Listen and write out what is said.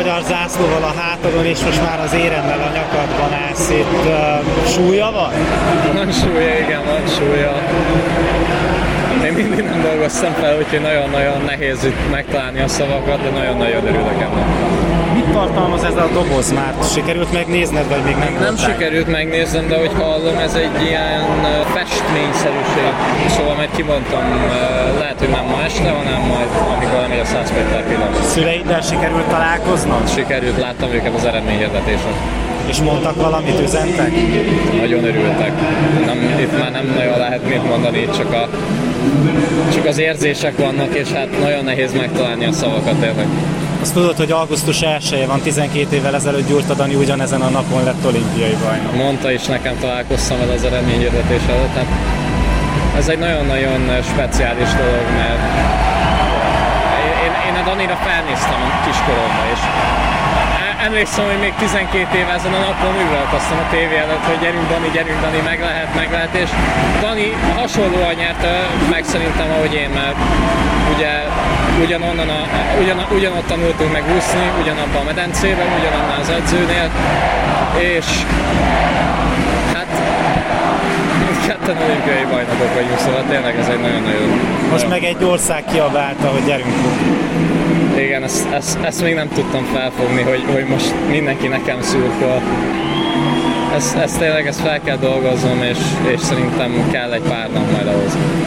magyar zászlóval a hátadon, és most már az éremmel a nyakadban állsz itt. Súlya van? Van súlya, igen, van súlya. Én mindig nem dolgoztam fel, úgyhogy nagyon-nagyon nehéz itt megtalálni a szavakat, de nagyon-nagyon örülök ennek. Mit tartalmaz ez a doboz már? Sikerült megnézned, vagy még nem? Nem sikerült megnéznem, de hogy hallom, ez egy ilyen festményszerűség. Szóval majd kimondtam, lehet, hogy nem ma este, hanem majd amikor lemegy a 100 Péter pillanat. Szüleiddel sikerült találkoznod? Sikerült, láttam őket az eredményhirdetésen. És mondtak valamit, üzentek? Nagyon örültek. Itt már nem nagyon lehet mit mondani, csak az érzések vannak, és hát nagyon nehéz megtalálni a szavakat tényleg. Azt tudod, hogy augusztus 1-e van, 12 évvel ezelőtt Gyurta Dani ugyanezen a napon lett olimpiai bajnok. Mondta is nekem, találkoztam vele az eredményhirdetés előtt. Hát ez egy nagyon-nagyon speciális dolog, mert én a Danira felnéztem a kiskoromban, és emlékszem, hogy még 12 éve ezen a napon üvöltöztem a tévé előtt, hogy gyerünk Dani, meg lehet, és Dani hasonlóan nyerte meg szerintem, ahogy én, mert ugye ugyanott tanultunk meg úszni, ugyanabban a medencében, ugyanannál az edzőnél, és hát ketten olimpiai bajnokok vagyunk, szóval tényleg ez egy nagyon-nagyon... Most meg egy ország kiabálta, hogy gyerünk. Igen, ezt még nem tudtam felfogni, hogy most mindenki nekem szurkol. Ezt tényleg fel kell dolgoznom, és szerintem kell egy pár nap majd ahhoz.